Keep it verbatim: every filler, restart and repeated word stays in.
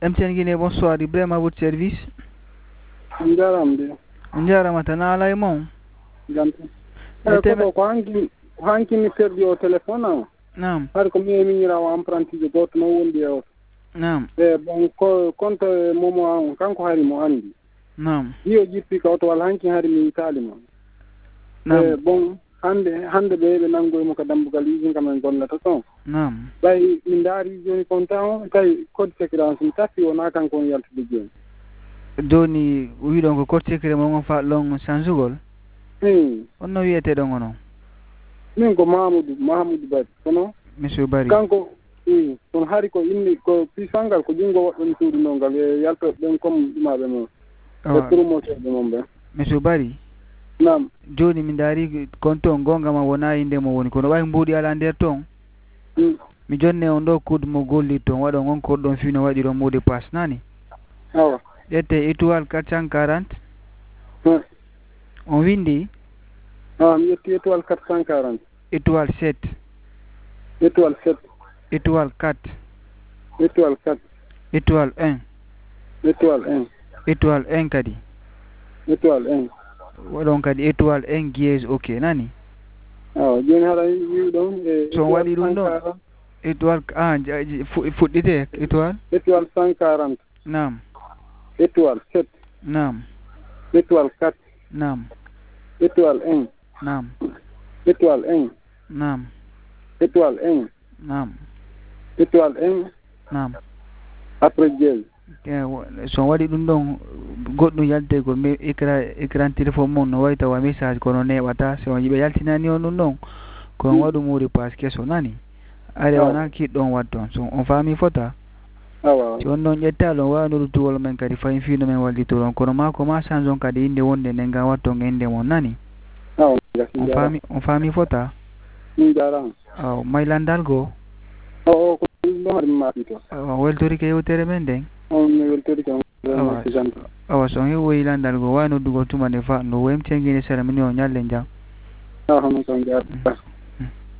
M T N Guinée, bonsoir. Ibrahim à votre service. Njaramde. Njarama tan ala e mon. Janti. Eh ko ko hanki hanki mi perdi o téléphone am. Naam. Har ko mi mi ngira o apprenti de goto no wondi e o. Naam. Eh bon ko konto momo an kanko hari mo andi. Naam. Dio jippi ko to wal hanki hari mi talima. Naam. Eh bon hande hande be be nango mo ka dambugal yi ngam en gollata ton. Naam. Bay mi ndari joni konta on tay code sécurité mi tapi wona kanko on yaltude joni. Doni wiɗon ko code secret mo ngon faɗɗon changugol. Hmm. On no wiyeteɗo ngono. Min ko Mamadou Mamadou Bari kono Monsieur Bari. kanko i on hari ko inni ko pisangal ko jungo waɗɗon suudu non ngal e yalto ɗen comme ɗumaɓe mo e promotion ɓe mon ɓe. Monsieur Bari. Naam. Joni min daari compte on gonga ma wona inde mo woni kono wawi mbuɗi ala nder ton. Mi jonne on ɗo kuudu mo golli ton waɗon on ko ɗon fino waɗi ɗon mode passe nani. Awa. Ƴette étoile quatre cent quarante. On windi. Ah, mi yetti étoile quatre cent quarante. Étoile sept. Étoile sept. Étoile quatre. Étoile quatre. Étoile un. Étoile un. Étoile un kadi. Étoile un. Waɗon kadi étoile un dièse ok nani. Awa joni haɗa wi ɗon e so waɗi ɗum ɗon étoile ah fuɗɗite étoile étoile cent quarante. Naam. Étoile sept. Naam. Étoile quatre. Naam. Étoile un. Naam. Étoile un. Naam. Étoile un. Naam. Étoile un. Naam. Après dièse. So waɗi ɗum ɗon goɗɗum yalde ko écran écran téléphone mon no wawi tawa message kono neɓata so yiɓe yaltinani on ɗum ɗon kon waɗu modi passe kesso nani ari wona kiɗɗon watton so on faami fota awa si on ɗon ƴettaɗon wawnoɗo tuwol men kadi fayin fino men wallitoron kono ma ko ma change on kadi inde wonde nden ga watton inde mon nani on faami on faami fota min jarama aw maylandal goo o ko ɗum haɗum maɓito awa weltorike yewtere men nden on mi weltorike on awa awa so on hewoyi landal goo wawi noddugo tuma nde fa no wemtengine sara mini o ñalle jam awa min kon jarata